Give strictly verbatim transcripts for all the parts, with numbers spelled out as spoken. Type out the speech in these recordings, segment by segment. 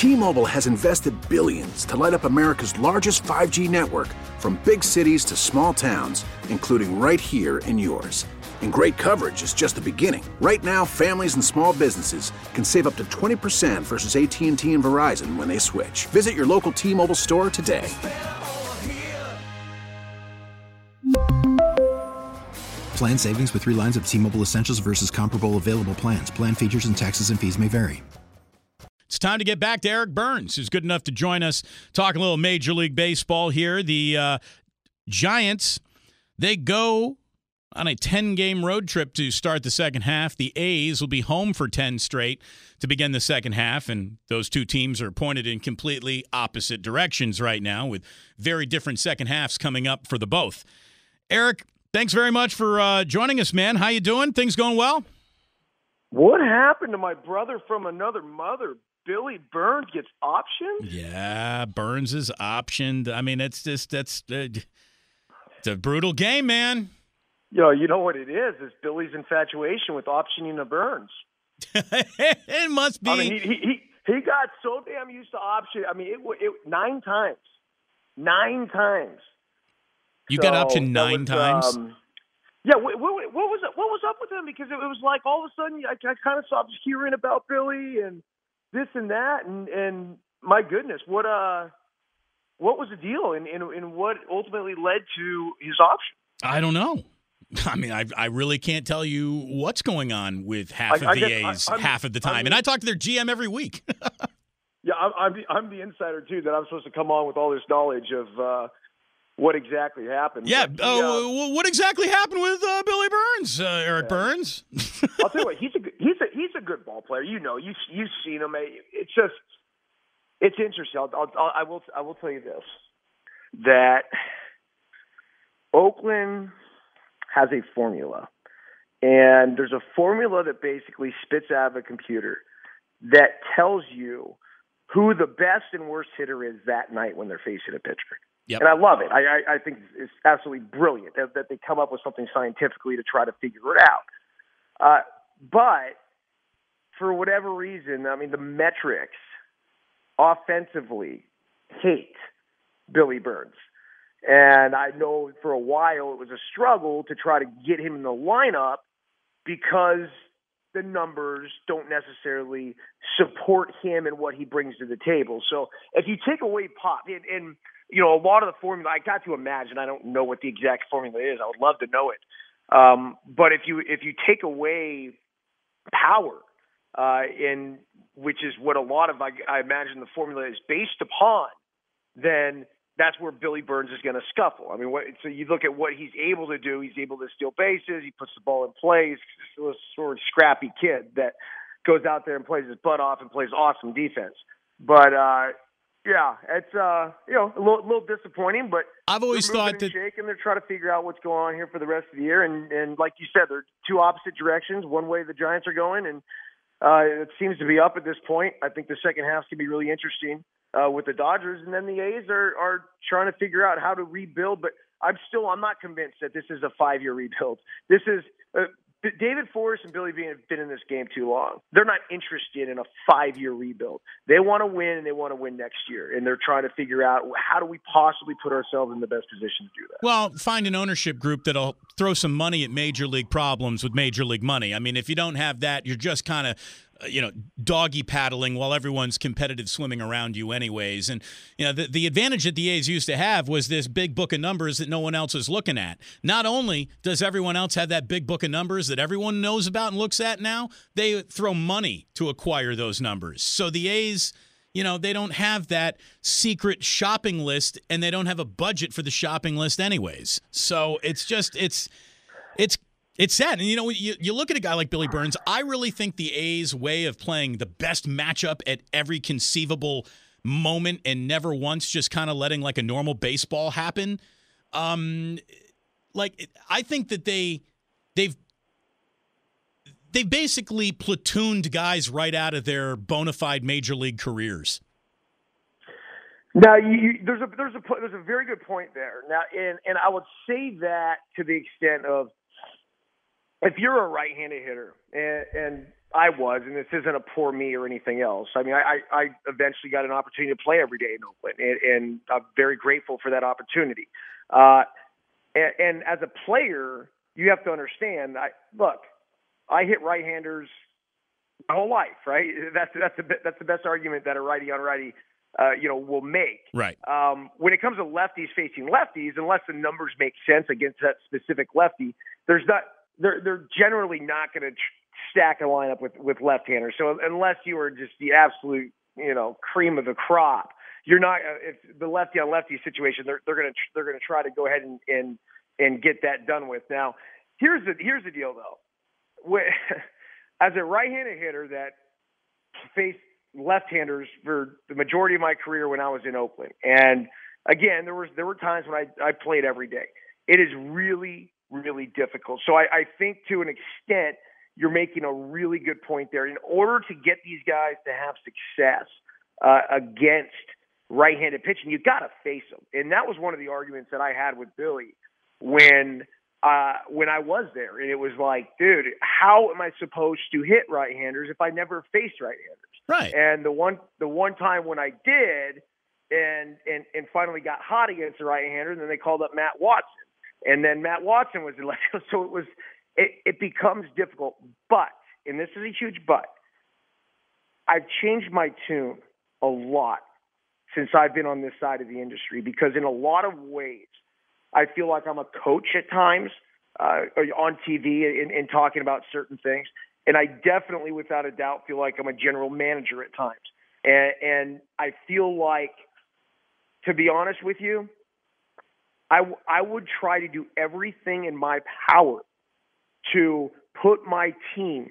T-Mobile has invested billions to light up America's largest five G network, from big cities to small towns, including right here in yours. And great coverage is just the beginning. Right now, families and small businesses can save up to twenty percent versus A T and T and Verizon when they switch. Visit your local T-Mobile store today. Plan savings with three lines of T-Mobile Essentials versus comparable available plans. Plan features and taxes and fees may vary. It's time to get back to Eric Burns, who's good enough to join us, talk a little Major League Baseball here. The uh, Giants, they go on a ten-game road trip to start the second half. The A's will be home for ten straight to begin the second half, and those two teams are pointed in completely opposite directions right now, with very different second halves coming up for the both. Eric, thanks very much for uh, joining us, man. How you doing? Things going well? What happened to my brother from another mother? Billy Burns gets optioned? Yeah, Burns is optioned. I mean, it's just, that's, uh, it's a brutal game, man. Yo, you know what it is? It's Billy's infatuation with optioning a Burns. It must be. I mean, he, he, he, he got so damn used to option. I mean, it, it nine times. Nine times. You so got optioned nine was, times? Um, yeah, what, what, what, was, what was up with him? Because it, it was like all of a sudden I, I kind of stopped hearing about Billy and this and that, and, and my goodness, what uh, what was the deal, and, and, and what ultimately led to his option? I don't know. I mean, I I really can't tell you what's going on with half I, of the I A's I, half of the time, I mean, and I talk to their G M every week. yeah, I'm, I'm, the, I'm the insider, too, that I'm supposed to come on with all this knowledge of uh, what exactly happened. Yeah, but, uh, uh, what exactly happened with uh, Billy Burns, uh, Eric yeah. Burns? I'll tell you what, he's a he's a he's a good ball player. You know, you've you've seen him. It's just it's interesting. I'll, I'll, I will I will tell you this, that Oakland has a formula, and there's a formula that basically spits out of a computer that tells you who the best and worst hitter is that night when they're facing a pitcher. Yep. And I love it. I, I, I think it's absolutely brilliant that, that they come up with something scientifically to try to figure it out. Uh, but for whatever reason, I mean, the metrics offensively hate Billy Burns. And I know for a while it was a struggle to try to get him in the lineup because the numbers don't necessarily support him and what he brings to the table. So if you take away Pop, and, and you know, a lot of the formula, I got to imagine, I don't know what the exact formula is. I would love to know it. Um, but if you if you take away power, uh, in which is what a lot of I, I imagine the formula is based upon, then that's where Billy Burns is going to scuffle. I mean, what, so you look at what he's able to do. He's able to steal bases. He puts the ball in play. He's a sort of scrappy kid that goes out there and plays his butt off and plays awesome defense. But uh, yeah, it's uh, you know a little, little disappointing. But I've always thought that shake and they're trying to figure out what's going on here for the rest of the year. And and like you said, they're two opposite directions. One way the Giants are going, and uh, it seems to be up at this point. I think the second half can be really interesting. Uh, with the Dodgers, and then the A's are, are trying to figure out how to rebuild. But I'm still, I'm not convinced that this is a five-year rebuild. This is uh, David Forrest and Billy Beane have been in this game too long. They're not interested in a five-year rebuild. They want to win, and they want to win next year. And they're trying to figure out how do we possibly put ourselves in the best position to do that. Well, find an ownership group that'll throw some money at major league problems with major league money. I mean, if you don't have that, you're just kind of you know, doggy paddling while everyone's competitive swimming around you anyways. And, you know, the, the advantage that the A's used to have was this big book of numbers that no one else is looking at. Not only does everyone else have that big book of numbers that everyone knows about and looks at now, they throw money to acquire those numbers. So the A's, you know, they don't have that secret shopping list, and they don't have a budget for the shopping list anyways. So it's just, it's, it's, It's sad. And, you know, you, you look at a guy like Billy Burns, I really think the A's way of playing the best matchup at every conceivable moment and never once just kind of letting like a normal baseball happen. Um, like, I think that they, they've, they basically platooned guys right out of their bona fide major league careers. Now, you, you, there's a there's a there's a very good point there. Now, and and I would say that to the extent of, if you're a right-handed hitter, and, and I was, and this isn't a poor me or anything else. I mean, I, I eventually got an opportunity to play every day in Oakland, and, and I'm very grateful for that opportunity. Uh, and, and as a player, you have to understand. I, look, I hit right-handers my whole life, right? That's that's the that's the best argument that a righty on righty, uh, you know, will make. Right. Um, when it comes to lefties facing lefties, unless the numbers make sense against that specific lefty, there's not. They're they're generally not going to tr- stack a lineup with, with left-handers. So unless you are just the absolute, you know, cream of the crop, you're not. Uh, if the lefty on lefty situation, they're they're going to they're going to try to go ahead and, and and get that done with. Now, here's the here's the deal though. When, as a right-handed hitter that faced left-handers for the majority of my career when I was in Oakland, and again, there was there were times when I I played every day. It is really really difficult. So I, I think to an extent, you're making a really good point there. In order to get these guys to have success uh, against right-handed pitching, you got to face them. And that was one of the arguments that I had with Billy when uh, when I was there. And it was like, dude, how am I supposed to hit right-handers if I never faced right-handers? Right. And the one the one time when I did and and, and finally got hot against the right-hander, and then they called up Matt Watson. And then Matt Watson was elected. So it was, it, it becomes difficult. But, and this is a huge but, I've changed my tune a lot since I've been on this side of the industry, because in a lot of ways, I feel like I'm a coach at times uh, on T V in, in talking about certain things. And I definitely, without a doubt, feel like I'm a general manager at times. And, and I feel like, to be honest with you, I, w- I would try to do everything in my power to put my team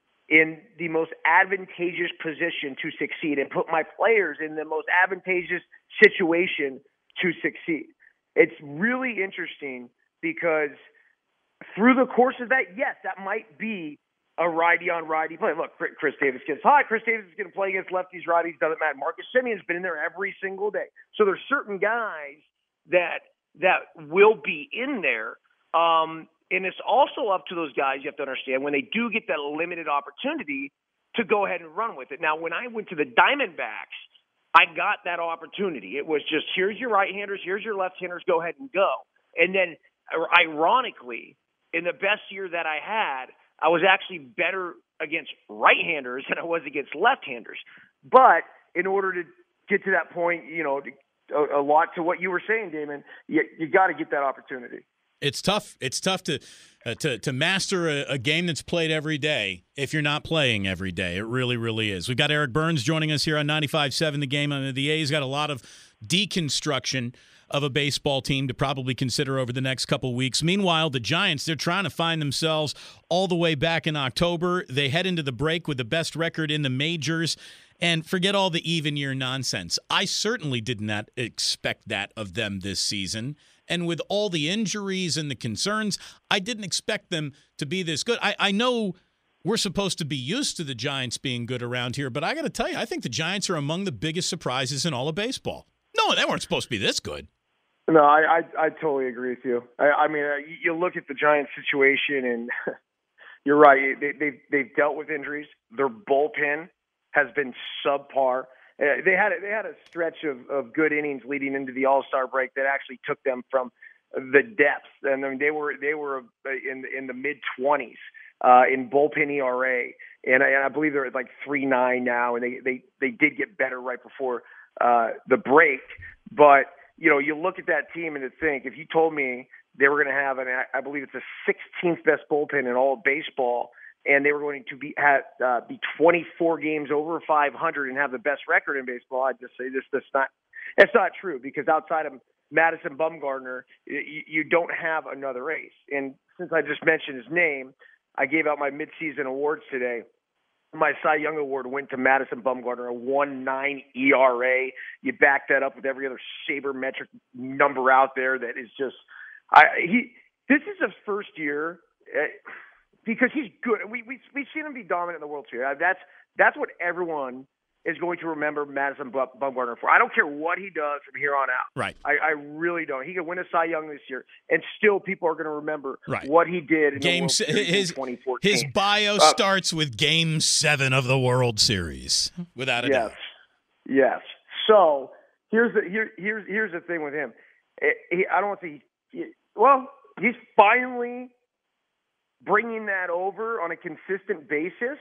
in the most advantageous position to succeed and put my players in the most advantageous situation to succeed. It's really interesting because through the course of that, yes, that might be a righty-on-righty play. Look, Chris Davis gets hot. Chris Davis is going to play against lefties, righties, doesn't matter. Marcus Semion's been in there every single day. So there's certain guys that – that will be in there. Um, and it's also up to those guys, you have to understand, when they do get that limited opportunity, to go ahead and run with it. Now, when I went to the Diamondbacks, I got that opportunity. It was just, here's your right-handers, here's your left-handers, go ahead and go. And then, ironically, in the best year that I had, I was actually better against right-handers than I was against left-handers. But in order to get to that point, you know, a, a lot to what you were saying, Damon, you, you got to get that opportunity. It's tough. It's tough to uh, to to master a, a game that's played every day if you're not playing every day. It really, really is. We've got Eric Burns joining us here on ninety-five point seven The Game. I mean, the A's got a lot of deconstruction of a baseball team to probably consider over the next couple weeks. Meanwhile, the Giants, they're trying to find themselves all the way back in October. They head into the break with the best record in the majors. And forget all the even year nonsense. I certainly did not expect that of them this season. And with all the injuries and the concerns, I didn't expect them to be this good. I, I know we're supposed to be used to the Giants being good around here, but I got to tell you, I think the Giants are among the biggest surprises in all of baseball. No, they weren't supposed to be this good. No, I I, I totally agree with you. I, I mean, uh, you look at the Giants situation, and you're right. They, they've, they've dealt with injuries. Their bullpen has been subpar. Uh, they had a, they had a stretch of, of good innings leading into the All-Star break that actually took them from the depths, and I mean they were they were in in the mid twenties uh, in bullpen E R A, and I, and I believe they're at like three nine now, and they they they did get better right before uh, the break. But you know, you look at that team and to think, if you told me they were going to have an, I believe it's the sixteenth best bullpen in all of baseball, and they were going to be at uh, be twenty-four games over five hundred and have the best record in baseball, I'd just say this that's not that's not true, because outside of Madison Bumgarner, you, you don't have another ace. And since I just mentioned his name, I gave out my midseason awards today. My Cy Young Award went to Madison Bumgarner, a one point nine E R A. You back that up with every other sabermetric number out there that is just I, he. This is his first year. Uh, Because he's good. We we we've seen him be dominant in the World Series. That's that's what everyone is going to remember Madison Bumgarner for. I don't care what he does from here on out. Right. I, I really don't. He could win a Cy Young this year, and still people are going to remember right. what he did in Game the World Series his, in twenty fourteen. His bio uh, starts with Game seven of the World Series, without a yes. doubt. Yes. So here's the here, here's here's the thing with him. He, I don't want to say he, well, he's finally bringing that over on a consistent basis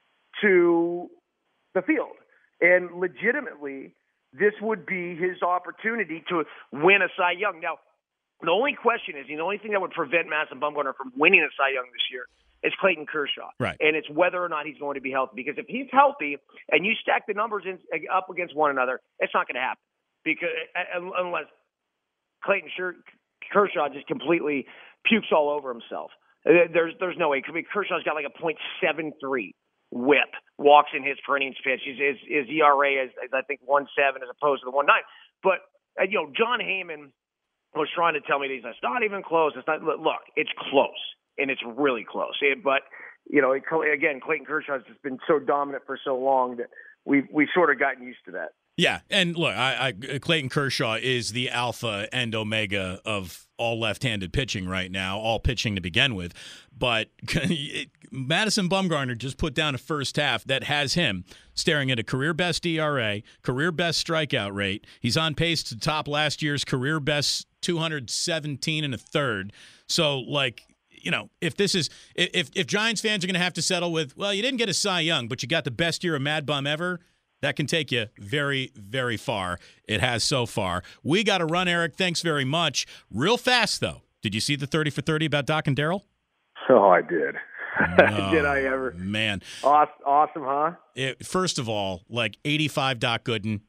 to the field. And legitimately, this would be his opportunity to win a Cy Young. Now, the only question is, the only thing that would prevent Madison Bumgarner from winning a Cy Young this year is Clayton Kershaw. Right. And it's whether or not he's going to be healthy. Because if he's healthy and you stack the numbers in, up against one another, it's not going to happen. Because unless Clayton Kershaw just completely pukes all over himself. There's there's no way. I mean, Kershaw's got like a point seven three whip, walks in his per innings pitch. His, his, his E R A is, is, I think, one seven as opposed to the one nine. But, uh, you know, John Heyman was trying to tell me that it's not even close. It's not. Look, it's close, and it's really close. It, but, you know, it, again, Clayton Kershaw has just been so dominant for so long that we've, we've sort of gotten used to that. Yeah, and look, I, I, Clayton Kershaw is the alpha and omega of all left-handed pitching right now, all pitching to begin with. But it, Madison Bumgarner just put down a first half that has him staring at a career-best E R A, career-best strikeout rate. He's on pace to top last year's career-best two hundred seventeen and a third. So, like, you know, if this is if if Giants fans are going to have to settle with, well, you didn't get a Cy Young, but you got the best year of Mad Bum ever, that can take you very, very far. It has so far. We got to run, Eric. Thanks very much. Real fast, though. Did you see the thirty for thirty about Doc and Daryl? Oh, I did. Oh, did I ever? Man. Awesome, awesome huh? It, first of all, like eighty-five Doc Gooden.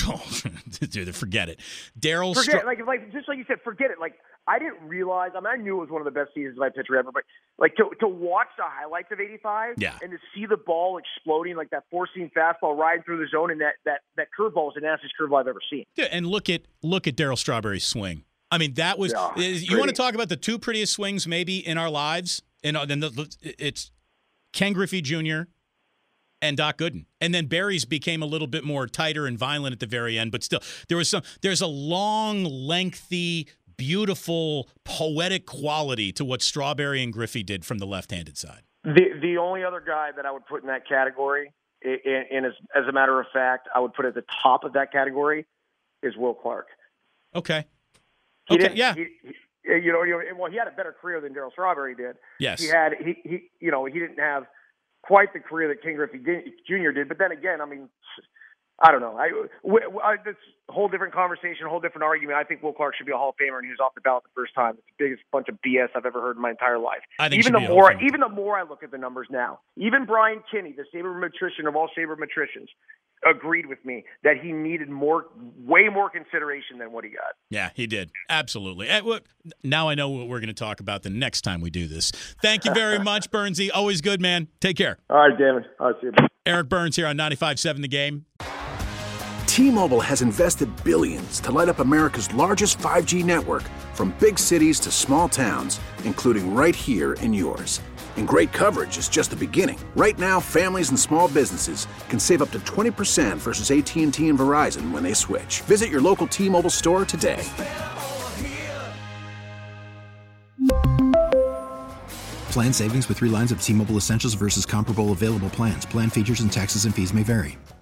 Dude, forget it. Daryl Forget Str- like like just like you said, forget it. Like I didn't realize. I mean, I knew it was one of the best seasons by a pitcher ever, but like to to watch the highlights of eighty-five, yeah. and to see the ball exploding, like that four-seam fastball riding through the zone, and that that that curveball is the nastiest curveball I've ever seen. Yeah, and look at look at Darryl Strawberry's swing. I mean, that was yeah, you pretty. want to talk about the two prettiest swings maybe in our lives, and then the, it's Ken Griffey Junior and Doc Gooden. And then Barry's became a little bit more tighter and violent at the very end, but still there was some there's a long, lengthy, beautiful, poetic quality to what Strawberry and Griffey did from the left-handed side. The the only other guy that I would put in that category, and, and as, as a matter of fact, I would put at the top of that category, is Will Clark. Okay. He okay, yeah. He, he, you know, well, he had a better career than Darryl Strawberry did. Yes. He had, he, he, you know, he didn't have quite the career that Ken Griffey Junior did. But then again, I mean, I don't know. I, I, that's a whole different conversation, a whole different argument. I think Will Clark should be a Hall of Famer, and he was off the ballot the first time. It's the biggest bunch of B S I've ever heard in my entire life. I think even the more, even the more I look at the numbers now, even Brian Kinney, the sabermetrician of all sabermetricians, agreed with me that he needed more, way more consideration than what he got. Yeah, he did. Absolutely. Now I know what we're going to talk about the next time we do this. Thank you very much, Burnsy. Always good, man. Take care. All right, David. All right, see you. Eric Burns here on ninety-five point seven The Game. T-Mobile has invested billions to light up America's largest five G network, from big cities to small towns, including right here in yours. And great coverage is just the beginning. Right now, families and small businesses can save up to twenty percent versus A T and T and Verizon when they switch. Visit your local T-Mobile store today. Plan savings with three lines of T-Mobile Essentials versus comparable available plans. Plan features and taxes and fees may vary.